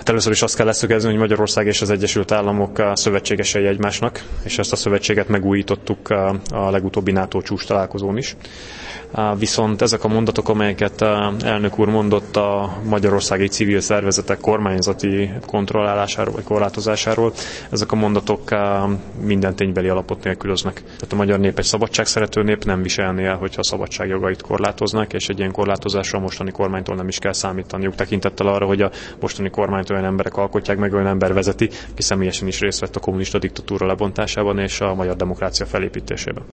Először is azt kell leszögezni, hogy Magyarország és az Egyesült Államok szövetségesei egymásnak, és ezt a szövetséget megújítottuk a legutóbbi NATO csúcs találkozón is. Viszont ezek a mondatok, amelyeket elnök úr mondott a magyarországi civil szervezetek kormányzati kontrollálásáról vagy korlátozásáról, ezek a mondatok minden ténybeli alapot nélkülöznek. Tehát a magyar nép egy szabadságszerető nép, nem viselné el, hogyha a szabadságjogait korlátoznak, és egy ilyen korlátozásra a mostani kormánytól nem is kell számítaniuk, tekintettel arra, hogy a mostani kormányt olyan emberek alkotják meg, olyan ember vezeti, aki személyesen is részt vett a kommunista diktatúra lebontásában és a magyar demokrácia felépítésében.